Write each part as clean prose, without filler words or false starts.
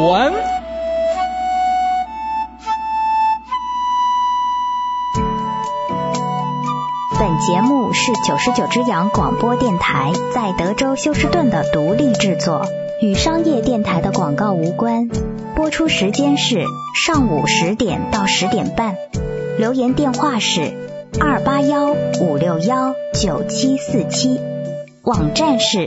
文。 本节目是99只羊广播电台在德州休斯顿的独立制作，与商业电台的广告无关。播出时间是上午10点到10点半。留言电话是281-561-9747，网站是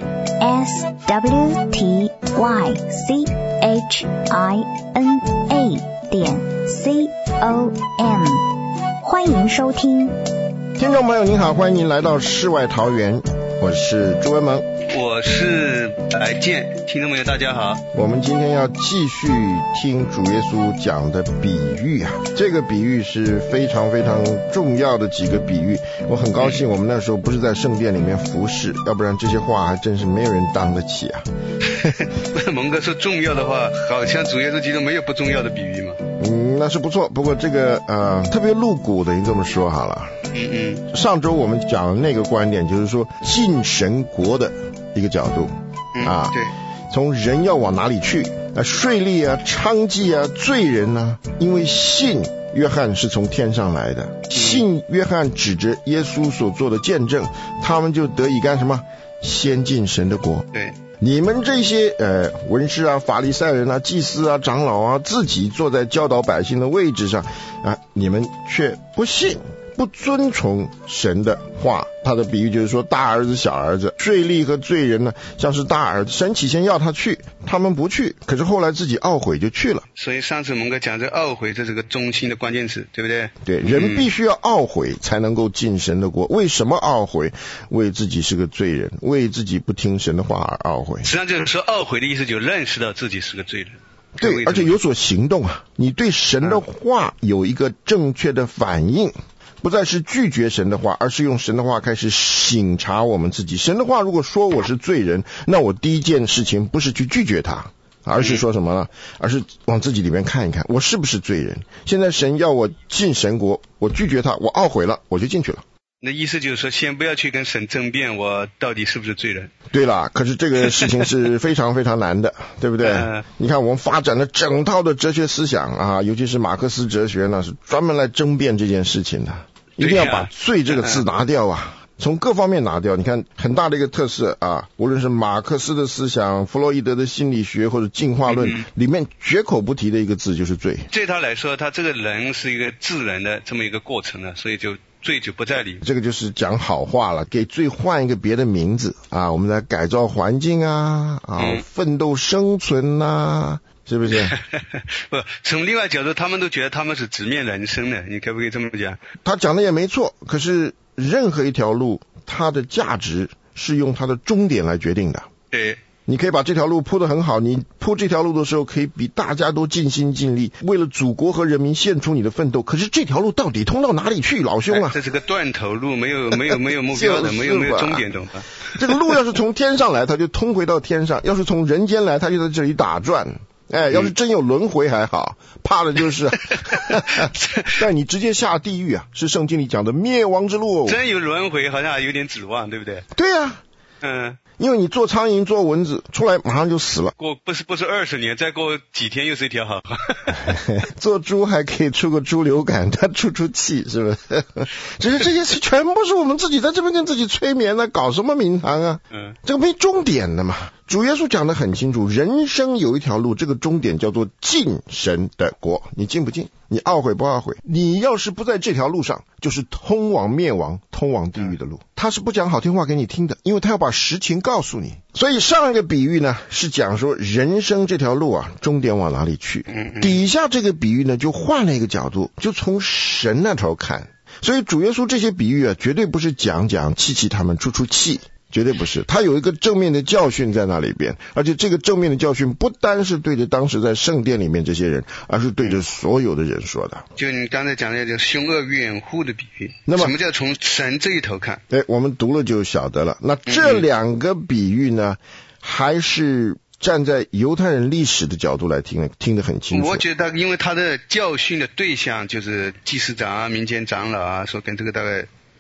swtychina.com， 欢迎收听。 听众朋友您好，欢迎您来到世外桃源，我是朱文萌， 我是白健。听众朋友大家好， 我们今天要继续听主耶稣讲的比喻啊，这个比喻是非常非常重要的几个比喻。我很高兴我们那时候不是在圣殿里面服侍，要不然这些话还真是没有人当得起啊。 蒙哥说重要的话，好像主耶稣基督没有不重要的比喻嘛。 那是不错，不过这个特别露骨的，你这么说好了。上周我们讲的那个观点就是说进神国的一个角度对， 从人要往哪里去税吏啊、娼妓啊、罪人啊，因为信约翰是从天上来的，信约翰指着耶稣所做的见证，他们就得以干什么？先进神的国。 对， 你们这些文士啊、法利赛人啊、祭司啊、长老啊，自己坐在教导百姓的位置上啊，你们却不信，不遵从神的话。他的比喻就是说，大儿子小儿子，税吏和罪人呢，像是大儿子，神起先要他去，他们不去，可是后来自己懊悔就去了。 所以上次蒙哥讲这懊悔，这是个中心的关键词，对不对？ 对，人必须要懊悔才能够进神的国。为什么懊悔？为自己是个罪人，为自己不听神的话而懊悔。 实际上就是说，懊悔的意思就认识到自己是个罪人。 对，而且有所行动啊，你对神的话有一个正确的反应，不再是拒绝神的话，而是用神的话开始省察我们自己。神的话如果说我是罪人，那我第一件事情不是去拒绝他，而是说什么呢？而是往自己里面看一看，我是不是罪人。现在神要我进神国，我拒绝他，我懊悔了，我就进去了。 那意思就是说，先不要去跟神争辩我到底是不是罪人。 对了，可是这个事情是非常非常难的，对不对？你看我们发展了整套的哲学思想啊，尤其是马克思哲学呢，是专门来争辩这件事情的。一定要把罪这个字拿掉啊，从各方面拿掉。你看很大的一个特色啊，无论是马克思的思想、弗洛伊德的心理学或者进化论，里面绝口不提的一个字就是罪。 对他来说，他这个人是一个自然的这么一个过程了，所以就罪就不在里。这个就是讲好话了，给罪换一个别的名字啊，我们来改造环境啊，奋斗生存啊，是不是？ 不，从另外角度，他们都觉得他们是直面人生的，你可不可以这么讲？ 他讲的也没错，可是任何一条路，它的价值是用它的终点来决定的。 对。 你可以把这条路铺得很好，你铺这条路的时候可以比大家都尽心尽力，为了祖国和人民献出你的奋斗，可是这条路到底通到哪里去，老兄啊？ 这是个断头路，没有目标的，没有终点的。 这个路要是从天上来，它就通回到天上；要是从人间来，它就在这里打转。要是真有轮回还好，怕的就是但你直接下地狱啊，是圣经里讲的灭亡之路。 真有轮回好像还有点指望，对不对？ 对啊，因为你做苍蝇做蚊子出来马上就死了， 不是20年，再过几天又是一条好做猪还可以出个猪流感，他出气是不是？只是这些事全部是我们自己在这边跟自己催眠的，搞什么名堂啊？这个没终点的嘛。主耶稣讲得很清楚，人生有一条路，这个终点叫做进神的国。你进不进？你懊悔不懊悔？你要是不在这条路上，就是通往灭亡、通往地狱的路。他是不讲好听话给你听的，因为他要把实情告诉你。所以上一个比喻呢，是讲说人生这条路啊，终点往哪里去。底下这个比喻呢，就换了一个角度，就从神那头看。所以主耶稣这些比喻啊，绝对不是讲气他们出气。绝对不是，他有一个正面的教训在那里边，而且这个正面的教训不单是对着当时在圣殿里面这些人，而是对着所有的人说的。 就你刚才讲的叫凶恶远护的比喻， 那么什么叫从神这一头看？ 我们读了就晓得了。那这两个比喻呢，还是站在犹太人历史的角度来听得很清楚。 我觉得因为他的教训的对象就是祭司长啊、民间长老啊，说跟这个大概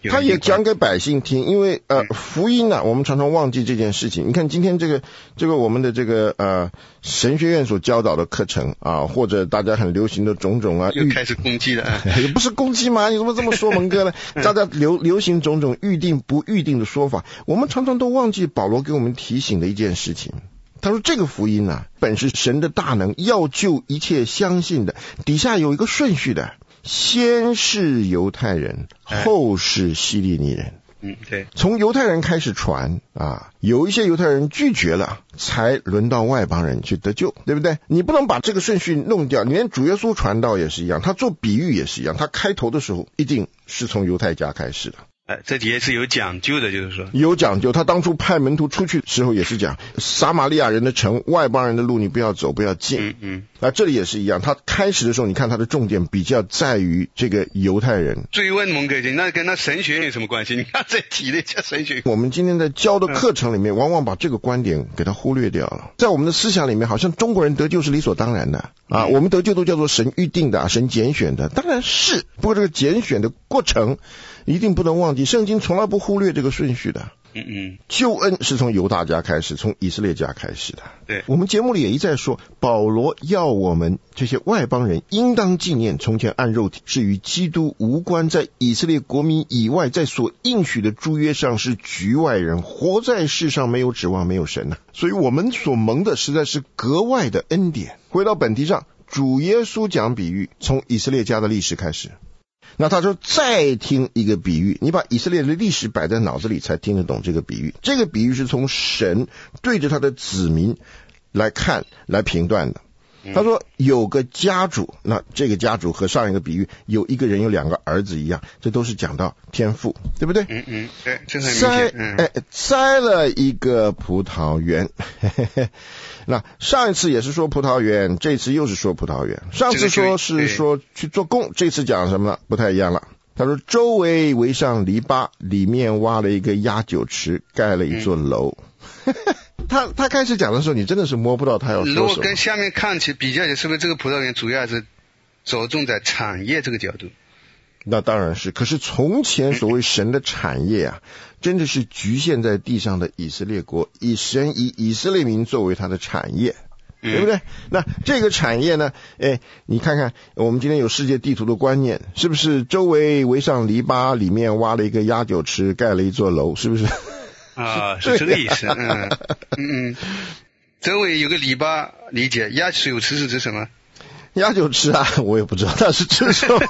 他也讲给百姓听，因为福音啊，我们常常忘记这件事情。你看今天这个我们的这个神学院所教导的课程啊，或者大家很流行的种种啊， 又开始攻击了， 也不是攻击嘛，你怎么这么说蒙哥呢？大家流行种种预定不预定的说法，我们常常都忘记保罗给我们提醒的一件事情。他说这个福音啊，本是神的大能，要救一切相信的。底下有一个顺序的，先是犹太人，后是希利尼人。 对， 从犹太人开始传啊，有一些犹太人拒绝了，才轮到外邦人去得救，对不对？你不能把这个顺序弄掉。你连主耶稣传道也是一样，他做比喻也是一样，他开头的时候一定是从犹太家开始的。 这也是有讲究的，就是说有讲究。他当初派门徒出去的时候也是讲，撒玛利亚人的城，外邦人的路你不要走，不要进。这里也是一样，他开始的时候你看他的重点比较在于这个犹太人。 追问蒙哥，那跟那神学有什么关系？你看这提了一下神学。 我们今天在教的课程里面往往把这个观点给他忽略掉了。在我们的思想里面，好像中国人得救是理所当然的啊，我们得救都叫做神预定的，神拣选的，当然是。不过这个拣选的过程一定不能忘记，圣经从来不忽略这个顺序的。救恩是从犹大家开始，从以色列家开始的。 对， 我们节目里也一再说，保罗要我们这些外邦人应当纪念，从前按肉体是与基督无关，在以色列国民以外，在所应许的诸约上是局外人，活在世上没有指望，没有神啊。所以我们所蒙的实在是格外的恩典。回到本题上，主耶稣讲比喻，从以色列家的历史开始。那他说再听一个比喻，你把以色列的历史摆在脑子里才听得懂这个比喻。这个比喻是从神对着他的子民来看来评断的。他说有个家主，那这个家主和上一个比喻有一个人有两个儿子一样，这都是讲到天父，对不对？ 对，这很明显。 栽了一个葡萄园。那上一次也是说葡萄园，这次又是说葡萄园。上次说是说去做工，这次讲什么呢？不太一样了。他说周围围上篱笆，里面挖了一个压酒池，盖了一座楼。他开始讲的时候，你真的是摸不到他要说什么。 如果跟下面看起比较起来，是不是这个葡萄园主要还是着重在产业这个角度？ 那当然是。可是从前所谓神的产业啊，真的是局限在地上的以色列国，以以色列民作为他的产业，对不对？那这个产业呢，你看看我们今天有世界地图的观念，是不是周围围上篱笆，里面挖了一个压酒池，盖了一座楼，是不是？ 是这个意思。周围有个篱笆，理解。压酒池是指什么？ 压酒池啊，我也不知道它是指什么。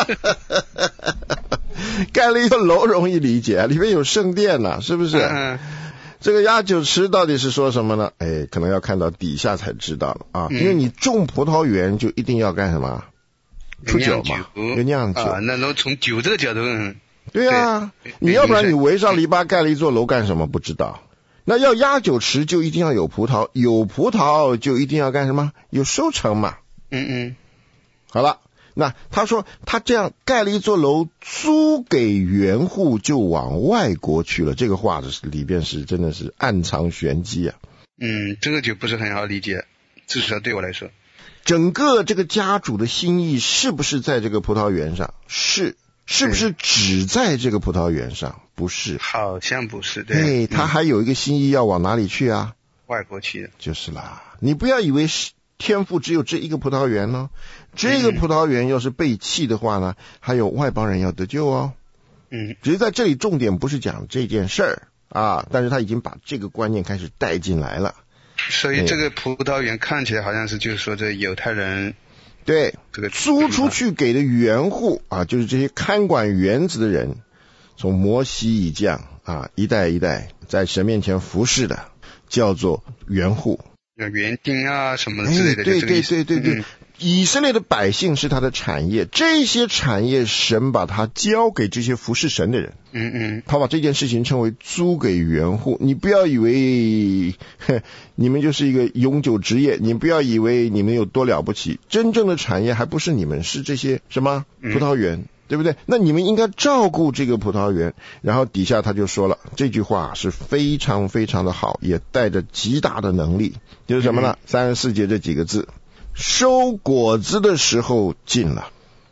盖了一个楼容易理解，里面有圣殿啊，是不是？这个压酒池到底是说什么呢？可能要看到底下才知道了啊。因为你种葡萄园就一定要干什么？出酒嘛，要酿酒啊。 那从酒这个角度， 对啊，你要不然你围上篱笆盖了一座楼干什么？不知道。那要压酒池就一定要有葡萄，有葡萄就一定要干什么？有收成嘛。好了，那他说他这样盖了一座楼，租给园户，就往外国去了。这个话里边是真的是暗藏玄机啊。 这个就不是很好理解，至少对我来说。 整个这个家主的心意是不是在这个葡萄园上？是不是只在这个葡萄园上？不是， 好像不是。对， 他还有一个心意要往哪里去啊？ 外国去的。就是啦，你不要以为天父只有这一个葡萄园呢，这个葡萄园要是被弃的话呢，还有外邦人要得救哦。只是在这里重点不是讲这件事儿啊，但是他已经把这个观念开始带进来了。 所以这个葡萄园看起来好像是就是说这犹太人对这个租出去给的园户啊，就是这些看管园子的人，从摩西以降啊，一代一代在神面前服侍的，叫做园户。 园丁啊什么之类的。 对，以色列的百姓是他的产业，这些产业神把它交给这些服侍神的人。他把这件事情称为租给园户。你不要以为你们就是一个永久职业，你不要以为你们有多了不起，真正的产业还不是你们，是这些什么葡萄园，对不对？那你们应该照顾这个葡萄园。然后底下他就说了，这句话是非常非常的好，也带着极大的能力，就是什么呢？34节这几个字，收果子的时候近了。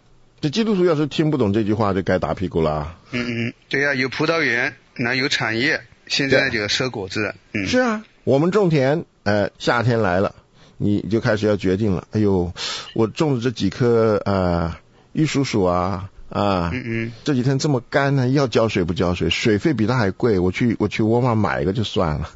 这基督徒要是听不懂这句话，就该打屁股了。 对呀，有葡萄园，那有产业，现在就要收果子了。 是啊，我们种田，夏天来了，你就开始要决定了。哎呦，我种的这几棵玉蜀黍啊，这几天这么干呢，要浇水不浇水，水费比它还贵，我去沃尔玛买一个就算了。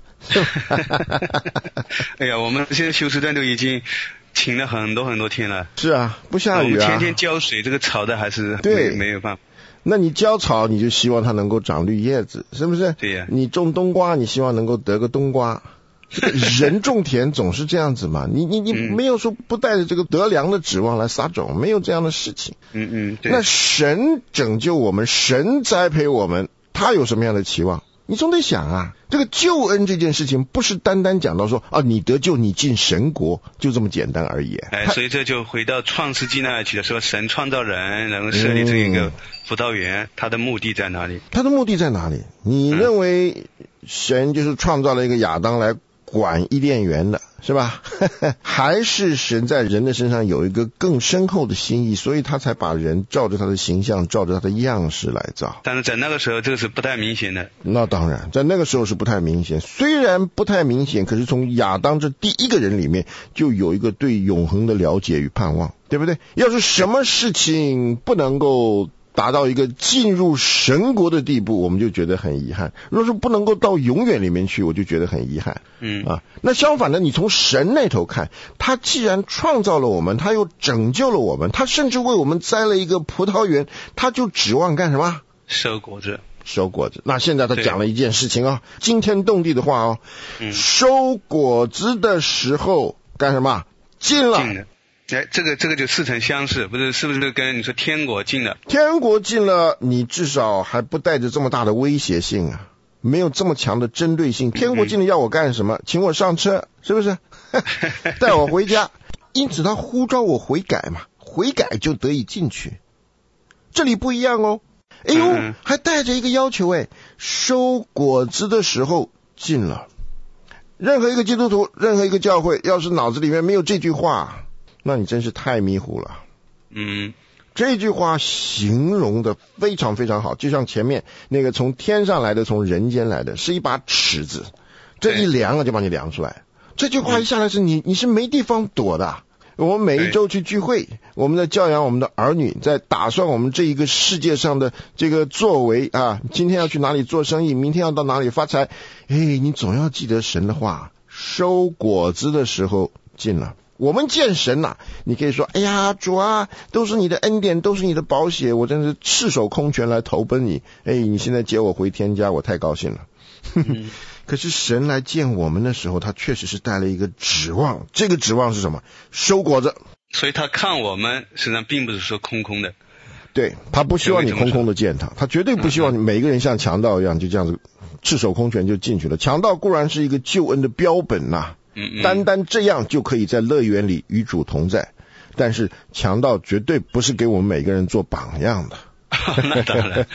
哎呀，我们现在休斯顿都已经晴了很多天了。 是啊，不下雨啊。 我们天天浇水，这个草的还是没有办法。 那你浇草，你就希望它能够长绿叶子，是不是？ 对呀。 你种冬瓜，你希望能够得个冬瓜。人种田总是这样子嘛，你没有说不带着这个得粮的指望来撒种，没有这样的事情。 对。 那神拯救我们，神栽培我们，他有什么样的期望？你总得想啊，这个救恩这件事情不是单单讲到说你得救你进神国就这么简单而已。 所以这就回到创世纪那里去了，说神创造人，然后设立这个葡萄园，他的目的在哪里？ 他的目的在哪里？你认为神就是创造了一个亚当来管伊甸园的，是吧？还是神在人的身上有一个更深厚的心意，所以他才把人照着他的形象，照着他的样式来造。 但是在那个时候这个是不太明显的。 那当然在那个时候是不太明显，虽然不太明显，可是从亚当这第一个人里面就有一个对永恒的了解与盼望，对不对？要是什么事情不能够达到一个进入神国的地步，我们就觉得很遗憾。如果说不能够到永远里面去，我就觉得很遗憾。那相反的，你从神那头看，他既然创造了我们，他又拯救了我们，他甚至为我们栽了一个葡萄园，他就指望干什么？ 收果子。 收果子。那现在他讲了一件事情惊天动地的话收果子的时候干什么？近了。 这个就似曾相识，是不是跟你说天国近了？ 天国近了，你至少还不带着这么大的威胁性啊，没有这么强的针对性。天国近了要我干什么？请我上车，是不是？带我回家。因此他呼召我悔改嘛，悔改就得以进去。这里不一样哦，哎呦，还带着一个要求收果子的时候近了。任何一个基督徒，任何一个教会，要是脑子里面没有这句话，那你真是太迷糊了。这句话形容的非常非常好，就像前面那个从天上来的，从人间来的，是一把尺子，这一量就把你量出来。这句话一下来是你是没地方躲的。我们每一周去聚会，我们在教养我们的儿女，在打算我们这一个世界上的这个作为今天要去哪里做生意，明天要到哪里发财。你总要记得神的话，收果子的时候近了。我们见神你可以说，哎呀，主啊，都是你的恩典，都是你的宝血，我真是赤手空拳来投奔你。你现在接我回天家，我太高兴了。可是神来见我们的时候，他确实是带了一个指望，这个指望是什么？收果子。 所以他看我们实际上并不是说空空的。 对，他不希望你空空的见他，他绝对不希望你每个人像强盗一样就这样子赤手空拳就进去了。强盗固然是一个救恩的标本单单这样就可以在乐园里与主同在，但是强盗绝对不是给我们每个人做榜样的。 那当然。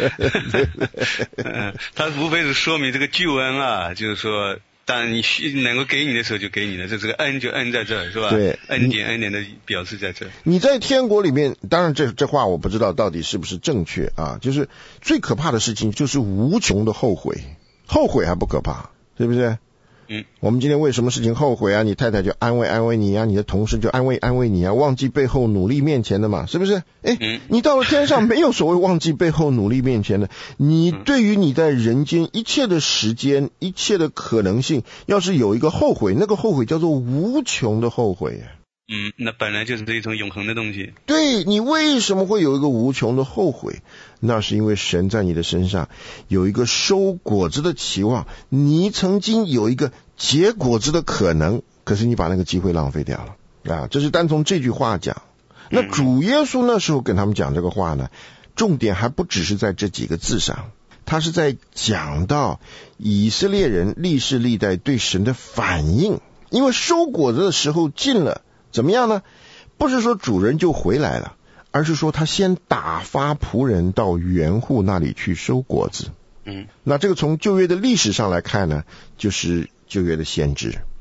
他无非是说明这个救恩就是说当你能够给你的时候就给你的，这个恩就恩在这儿，是吧？ 对， 恩典的表示在这儿。 你在天国里面，当然这话我不知道到底是不是正确就是最可怕的事情就是无穷的后悔。后悔还不可怕，是不是？我们今天为什么事情后悔你太太就安慰你你的同事就安慰你忘记背后努力面前的嘛，是不是？你到了天上没有所谓忘记背后努力面前的。你对于你在人间一切的时间，一切的可能性，要是有一个后悔，那个后悔叫做无穷的后悔。 那本来就是一种永恒的东西。 对，你为什么会有一个无穷的后悔？那是因为神在你的身上有一个收果子的期望，你曾经有一个结果子的可能，可是你把那个机会浪费掉了这是单从这句话讲。那主耶稣那时候跟他们讲这个话呢，重点还不只是在这几个字上，他是在讲到以色列人历世历代对神的反应。因为收果子的时候近了，怎么样呢？不是说主人就回来了，而是说他先打发仆人到园户那里去收果子。那这个从旧约的历史上来看呢，就是旧约的先知。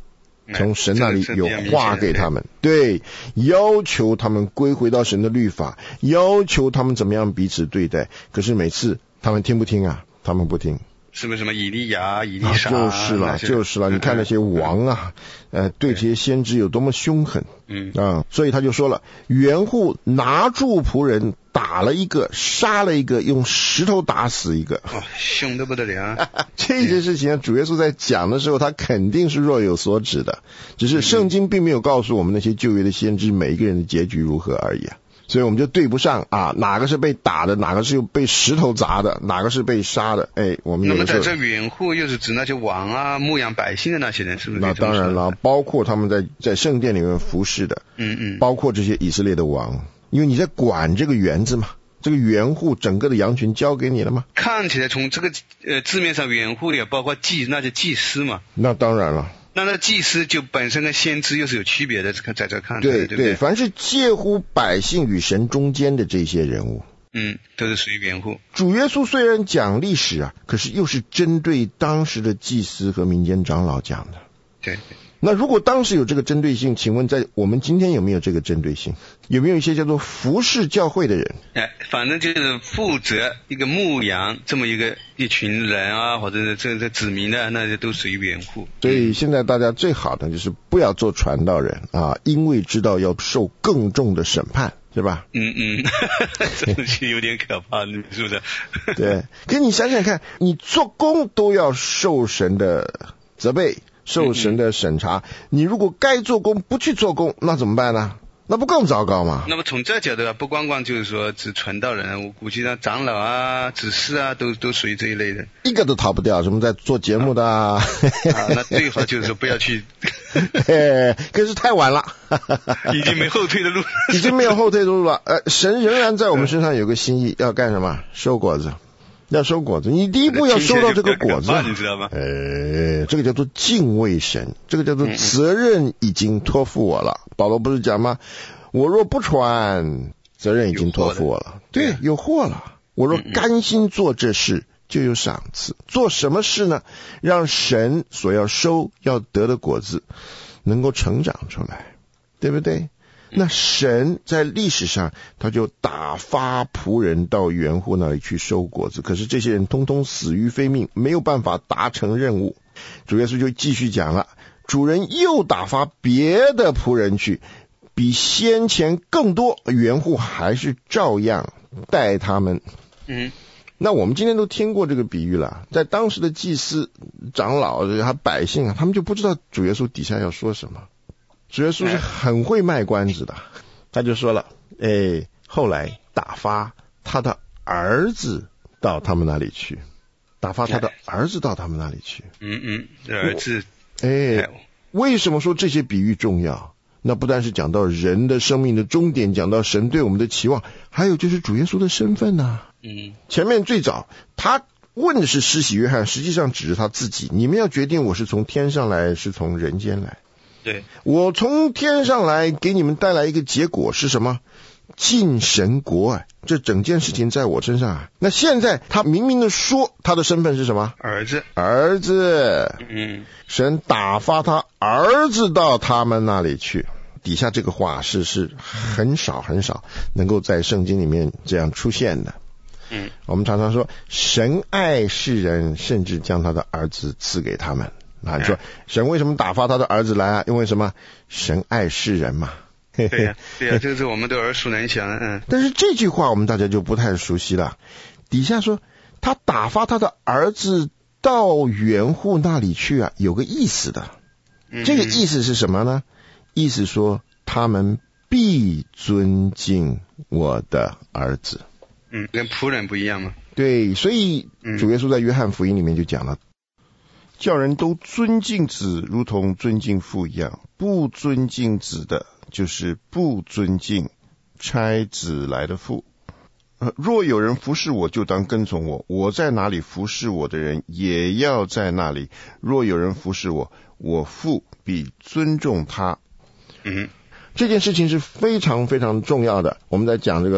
从神那里有话给他们，对，要求他们归回到神的律法，要求他们怎么样彼此对待。可是每次他们听不听啊？他们不听。 是不是什么以利亚、以利沙？ 就是了，你看那些王啊，对这些先知有多么凶狠。所以他就说了，园户拿住仆人，打了一个，杀了一个，用石头打死一个。 凶得不得了。 这件事情主耶稣在讲的时候，他肯定是若有所指的，只是圣经并没有告诉我们那些旧约的先知每一个人的结局如何而已啊。所以我们就对不上啊，哪个是被打的，哪个是被石头砸的，哪个是被杀的。我们那么在这园户又是指那些王啊，牧养百姓的那些人，是不是？ 那当然了，包括他们在圣殿里面服侍的，包括这些以色列的王，因为你在管这个园子嘛，这个园户整个的羊群交给你了吗？ 看起来从这个字面上，园户也包括那些祭司嘛。 那当然了。 那祭司就本身跟先知又是有区别的，在这看， 对不对？ 凡是介乎百姓与神中间的这些人物， 都是属于园户。 主耶稣虽然讲历史啊，可是又是针对当时的祭司和民间长老讲的。 对。 那如果当时有这个针对性，请问在我们今天有没有这个针对性？有没有一些叫做服侍教会的人？ 反正就是负责一个牧羊这么一群人啊，或者是这子民的，那都属于园户。 所以现在大家最好的就是不要做传道人啊，因为知道要受更重的审判，是吧？ 这东西有点可怕，是不是？ 对，可你想想看，你做工都要受神的责备，受神的审查，你如果该做工不去做工，那怎么办呢？那不更糟糕吗？ 那么从这角度啊，不光光就是说指传道人，我估计呢长老啊、执事啊，都属于这一类的， 一个都逃不掉。什么在做节目的啊？ 那最好就是说不要去。 可是太晚了， 已经没后退的路， 已经没有后退的路了。神仍然在我们身上有个心意，要干什么？收果子。要收果子，你第一步要收到这个果子， 你知道吗？ 这个叫做敬畏神，这个叫做责任已经托付我了。保罗不是讲吗？我若不传，责任已经托付我了。对，有祸了。我若甘心做这事，就有赏赐。做什么事呢？让神所要收要得的果子能够成长出来，对不对？那神在历史上他就打发仆人到园户那里去收果子，可是这些人通通死于非命，没有办法达成任务。主耶稣就继续讲了，主人又打发别的仆人去，比先前更多，园户还是照样待他们。那我们今天都听过这个比喻了，在当时的祭司、长老还百姓啊，他们就不知道主耶稣底下要说什么。主耶稣是很会卖关子的，他就说了，后来打发他的儿子到他们那里去，打发他的儿子到他们那里去。 儿子。 为什么说这些比喻重要？那不但是讲到人的生命的终点，讲到神对我们的期望，还有就是主耶稣的身份啊。前面最早他问的是施洗约翰，实际上指着他自己，你们要决定我是从天上来是从人间来。 对， 我从天上来给你们带来一个结果是什么？进神国啊！这整件事情在我身上啊。那现在他明明的说他的身份是什么？儿子。神打发他儿子到他们那里去。底下这个话是很少能够在圣经里面这样出现的。我们常常说神爱世人，甚至将他的儿子赐给他们。你说神为什么打发他的儿子来啊？因为什么？神爱世人嘛。 对呀，这个是我们都耳熟能详。 但是这句话我们大家就不太熟悉了。底下说他打发他的儿子到园户那里去啊，有个意思的。这个意思是什么呢？意思说他们必尊敬我的儿子。 跟仆人不一样嘛。 对，所以主耶稣在约翰福音里面就讲了，叫人都尊敬子如同尊敬父一样，不尊敬子的就是不尊敬差子来的父。若有人服侍我，就当跟从我，我在哪里服侍我的人也要在那里。若有人服侍我，我父必尊重他。这件事情是非常非常重要的。我们在讲这个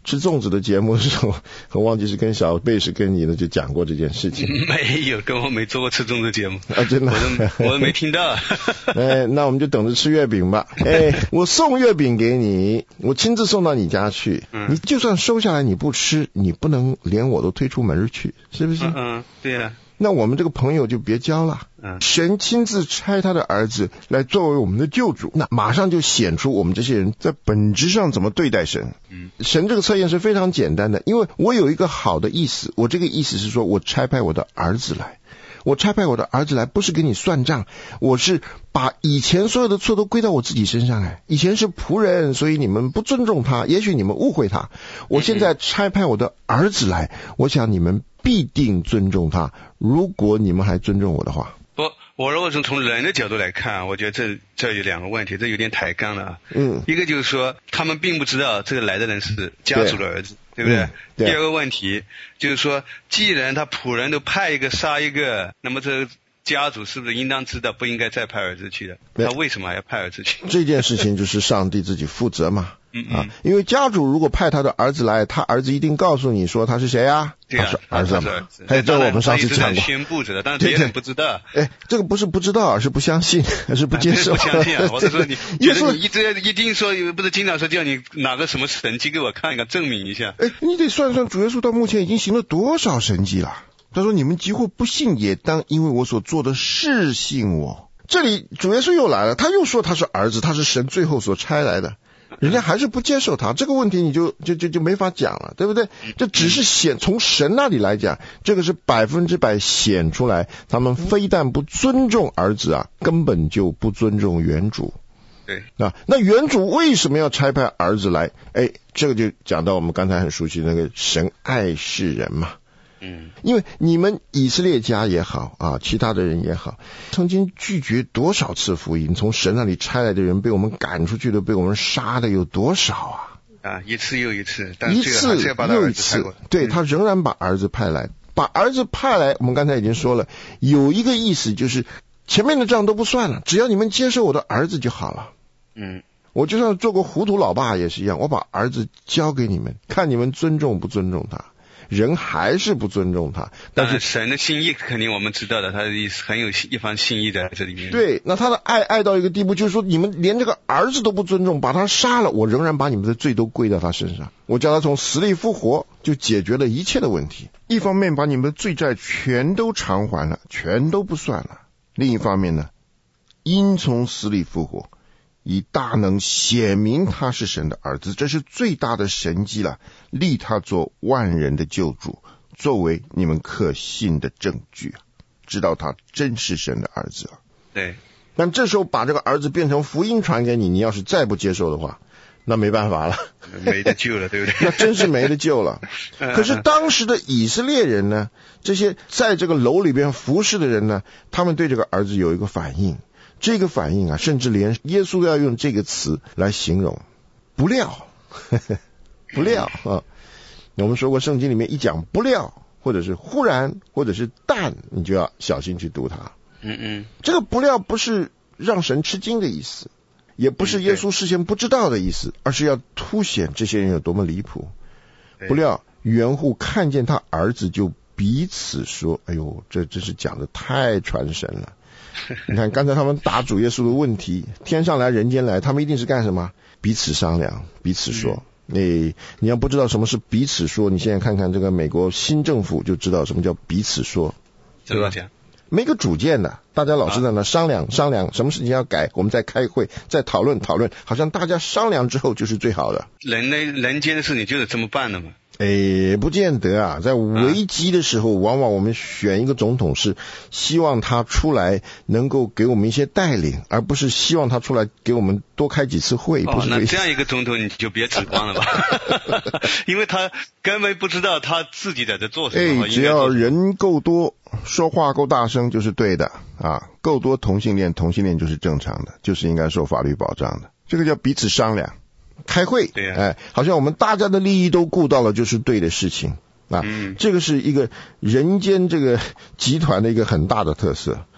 吃粽子的节目的时候，我忘记是跟小贝是跟你的就讲过这件事情。 没有，跟我没做过吃粽子节目啊，真的， 我都没听到。 那我们就等着吃月饼吧。我送月饼给你，我亲自送到你家去。你就算收下来你不吃，你不能连我都推出门去，是不是？ 对啊。 那我们这个朋友就别交了。神亲自差他的儿子来作为我们的救主，那马上就显出我们这些人在本质上怎么对待神。神这个测验是非常简单的，因为我有一个好的意思，我这个意思是说我差派我的儿子来。我差派我的儿子来不是给你算账，我是把以前所有的错都归到我自己身上来。以前是仆人，所以你们不尊重他，也许你们误会他。我现在差派我的儿子来，我想你们必定尊重他，如果你们还尊重我的话。 我如果从人的角度来看，我觉得这有两个问题，这有点抬杠了。一个就是说他们并不知道这个来的人是家主的儿子， 对不对？第二个问题就是说，既然他仆人都派一个杀一个，那么这个家主是不是应当知道不应该再派儿子去的？他为什么还要派儿子去？ 这件事情就是上帝自己负责嘛。因为家主如果派他的儿子来，他儿子一定告诉你说他是谁啊？他是儿子嘛。还有这我们上次讲过， 宣布着的，但是别人不知道。 这个不是不知道，而是不相信，而是不接受。 不相信啊！我是说你觉得你一定说，不是经常说叫你拿个什么神迹给我看一看，证明一下。 你得算算主耶稣到目前已经行了多少神迹了。他说你们几乎不信，也当因为我所做的是信我。这里主耶稣又来了，他又说他是儿子，他是神最后所差来的。人家还是不接受他，这个问题你就没法讲了，对不对？这只是从神那里来讲，这个是100%显出来，他们非但不尊重儿子啊，根本就不尊重原主。 对， 那原主为什么要差派儿子来？这个就讲到我们刚才很熟悉的那个神爱世人嘛。因为你们以色列家也好啊，其他的人也好，曾经拒绝多少次福音，从神那里差来的人被我们赶出去的，被我们杀的有多少啊？一次又一次，但是这个还是要把他儿子派过来。对，他仍然把儿子派来，把儿子派来，我们刚才已经说了，有一个意思就是前面的账都不算了，只要你们接受我的儿子就好了。我就算做过糊涂老爸也是一样，我把儿子交给你们，看你们尊重不尊重他。人还是不尊重他，但是神的心意肯定我们知道的，他的意思很有一番心意在这里面。 对，那他的爱到一个地步，就是说你们连这个儿子都不尊重，把他杀了，我仍然把你们的罪都归到他身上，我叫他从死里复活，就解决了一切的问题。一方面把你们的罪债全都偿还了，全都不算了；另一方面呢，因从死里复活，以大能显明他是神的儿子，这是最大的神迹了，立他做万人的救主，作为你们可信的证据，知道他真是神的儿子了。 对， 但这时候把这个儿子变成福音传给你，你要是再不接受的话，那没办法了， 没得救了，对不对？ 那真是没得救了。可是当时的以色列人呢，这些在这个楼里边服侍的人呢，他们对这个儿子有一个反应，这个反应啊，甚至连耶稣都要用这个词来形容，不料不料啊。我们说过圣经里面一讲不料，或者是忽然，或者是但，你就要小心去读它。这个不料不是让神吃惊的意思，也不是耶稣事先不知道的意思，而是要凸显这些人有多么离谱。不料园户看见他儿子，就彼此说，哎呦，这真是讲的太传神了。你看刚才他们答主耶稣的问题，天上来人间来，他们一定是干什么？彼此商量，彼此说。你要不知道什么是彼此说，你现在看看这个美国新政府就知道什么叫彼此说。 怎么讲？ 没个主见的，大家老是在那商量，什么事情要改，我们再开会，再讨论，好像大家商量之后就是最好的。 人间的事情就是这么办的嘛。 不见得啊，在危机的时候，往往我们选一个总统是希望他出来能够给我们一些带领，而不是希望他出来给我们多开几次会。不是那这样一个总统你就别指望了吧，因为他根本不知道他自己在这做什么。 只要人够多，说话够大声就是对的啊，够多同性恋就是正常的，就是应该受法律保障的，这个叫彼此商量。开会，对好像我们大家的利益都顾到了，就是对的事情啊。这个是一个人间这个集团的一个很大的特色。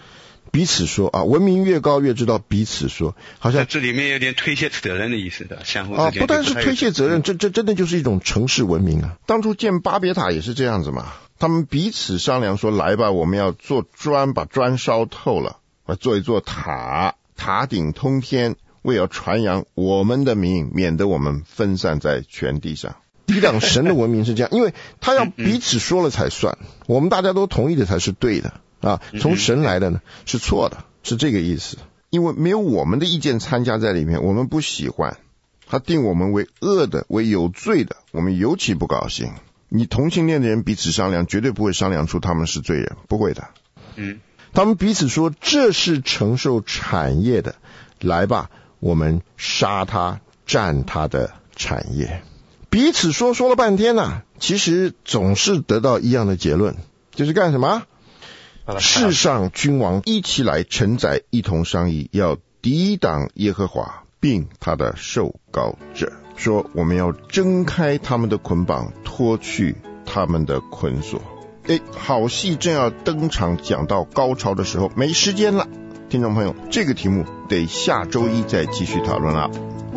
彼此说啊，文明越高越知道彼此说，好像这里面有点推卸责任的意思的，相互之间不但是推卸责任，这真的就是一种城市文明啊。当初建巴别塔也是这样子嘛，他们彼此商量说，来吧，我们要做砖，把砖烧透了，做一座塔，塔顶通天，为了传扬我们的名，免得我们分散在全地上。抵挡神的文明是这样，因为他要彼此说了才算，我们大家都同意的才是对的啊，从神来的呢是错的，是这个意思。因为没有我们的意见参加在里面，我们不喜欢，他定我们为恶的，为有罪的，我们尤其不高兴。你同性恋的人彼此商量，绝对不会商量出他们是罪人，不会的。他们彼此说，这是承受产业的，来吧，我们杀他，占他的产业。彼此说了半天啊，其实总是得到一样的结论，就是干什么？世上君王一起来承载，一同商议，要抵挡耶和华并他的受膏者，说我们要挣开他们的捆绑，脱去他们的捆锁。好戏正要登场，讲到高潮的时候，没时间了。听众朋友，这个题目得下周一再继续讨论了。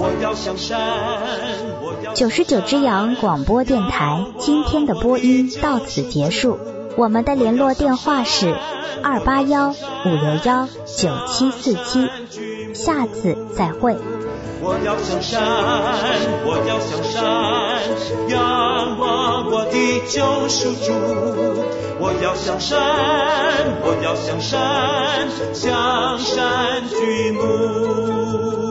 99只羊广播电台今天的播音到此结束，我们的联络电话是281-561-9747，下次再会。 我要向山，我要向山，仰望我的救赎主。我要向山，我要向山，向山举目。